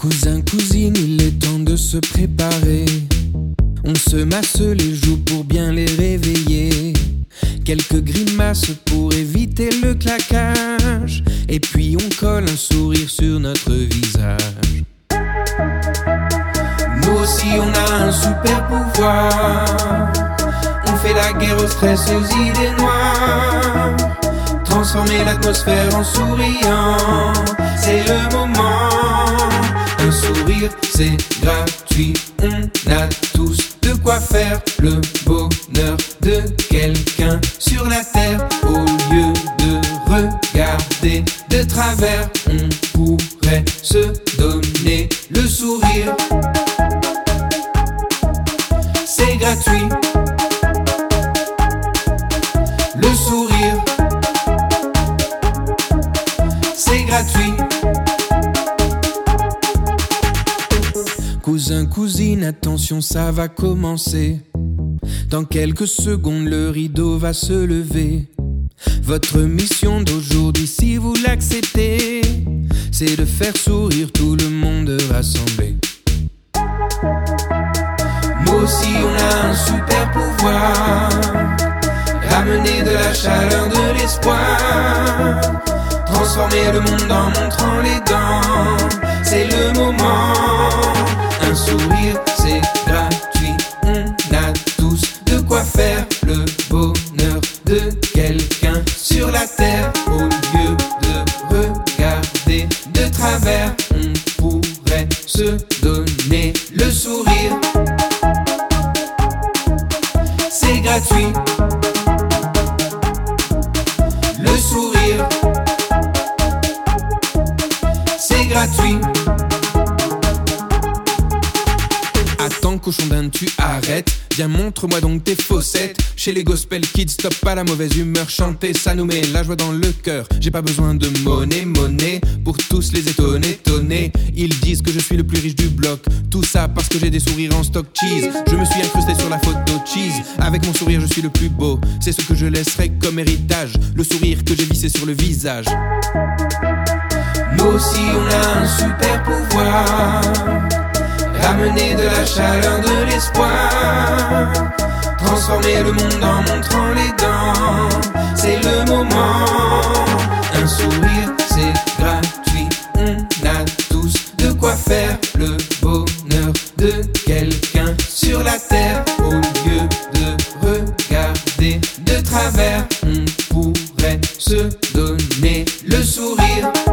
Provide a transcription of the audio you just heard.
Cousin, cousine, il est temps de se préparer. On se masse les joues pour bien les réveiller. Quelques grimaces pour éviter le claquage. Et puis on colle un sourire sur notre visage. Nous aussi on a un super pouvoir. On fait la guerre au stress et aux idées noires. Transformer l'atmosphère en souriant, c'est le moment. Un sourire, c'est gratuit. On a tous de quoi faire le bonheur de quelqu'un sur la terre. Au lieu de regarder de travers, on pourrait se donner le sourire. C'est gratuit. Le sourire, c'est gratuit. Cousin, cousine, attention, ça va commencer. Dans quelques secondes, le rideau va se lever. Votre mission d'aujourd'hui, si vous l'acceptez, c'est de faire sourire tout le monde rassemblé. Nous aussi, on a un super pouvoir. Ramener de la chaleur, de l'espoir. Transformer le monde en montrant les dents. C'est le moment. Un sourire, c'est gratuit. On a tous de quoi faire le bonheur de quelqu'un sur la terre. Au lieu de regarder de travers, on pourrait se donner le sourire. C'est gratuit. Le sourire, c'est gratuit. Attends, cochon d'Inde, tu arrêtes. Viens, montre-moi donc tes fossettes. Chez les gospel kids, stop pas la mauvaise humeur. Chanter, ça nous met la joie dans le cœur. J'ai pas besoin de monnaie pour tous les étonner. Ils disent que je suis le plus riche du bloc. Tout ça parce que j'ai des sourires en stock cheese. Je me suis incrusté sur la photo cheese. Avec mon sourire, je suis le plus beau. C'est ce que je laisserai comme héritage. Le sourire que j'ai vissé sur le visage. Nous aussi, on a un super pouvoir. Ramener de la chaleur, de l'espoir. Transformer le monde en montrant les dents. C'est le moment. Un sourire, c'est gratuit. On a tous de quoi faire le bonheur de quelqu'un sur la terre. Au lieu de regarder de travers, on pourrait se donner le sourire.